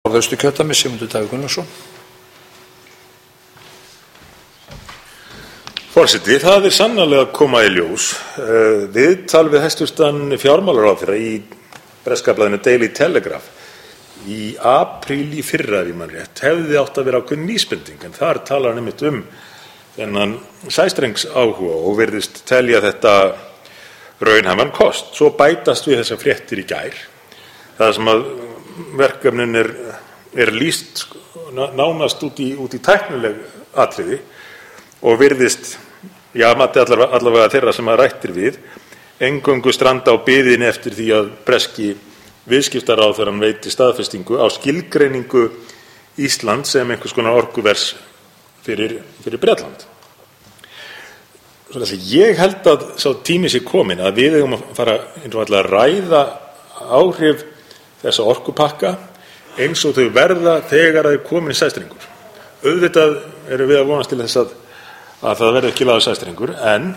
Norðausturkjördæmi, Sigmundur Davíð Gunnlaugsson. Forseti, það sannarlega að koma í ljós. Viðtal við hæstvirtan fjármálaráðherra í breska blaðinu Daily Telegraph í apríl í fyrra, ef ég man rétt, hefði átt að vera ákveðin vísbending, en þar talar hann einmitt þennan sæstrengsáhuga og virðist telja þetta raunhæfan kost. Svo bætast við þessar fréttir í gær, það sem að verkefnin lýst nánast út í tæknileg atriði og virðist, mati allavega þeirra sem að rættir við, eingöngu stranda á biðinni eftir því að breski viðskiptaráðherrann veiti staðfestingu á skilgreiningu Íslands sem einhvers konar orkuvers fyrir Bretland. Ég held að sá tími sé kominn að við eigum að fara að ræða áhrif þessa orkupakka eins og þau verða þegar það komin sæstrengur. Auðvitað erum við að vonast til þess að það verði ekki lagður sæstrengur, en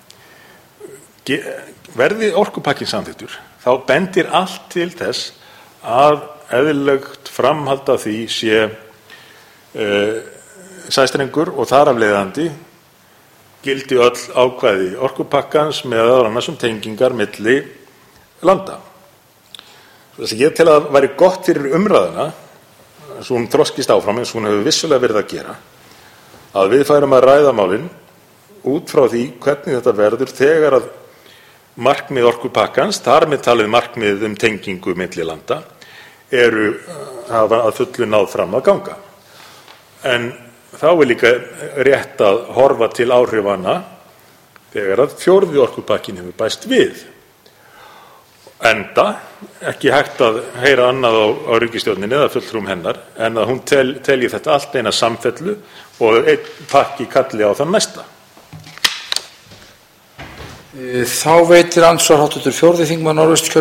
verði orkupakkin samþykktur, þá bendir allt til þess að eðlilegt framhald af því sé sæstrengur og þar af leiðandi gildi öll ákvæði orkupakkans meðal annars tengingar milli landa. Þess að ég tel að það væri gott fyrir umræðuna, svo hún þroskist áfram eins og hún hefur vissulega verið að gera, að við færum að ræða málin út frá því hvernig þetta verður þegar að markmið orkupakkans, þar með talið markmið tengingu milli landa, hafa að fullu náð fram að ganga. En þá líka rétt að horfa til áhrifanna þegar að fjórði orkupakkin hefur bæst við. Enda ekki hægt að heyra annað á ríkisstjórninni eða fulltrúum hennar en að hún telji þetta allt eina samfellu og einn pakki kalli á þann næsta. Þá veitir andsvar hv. 4. þingmaður Norðausturkjördæmis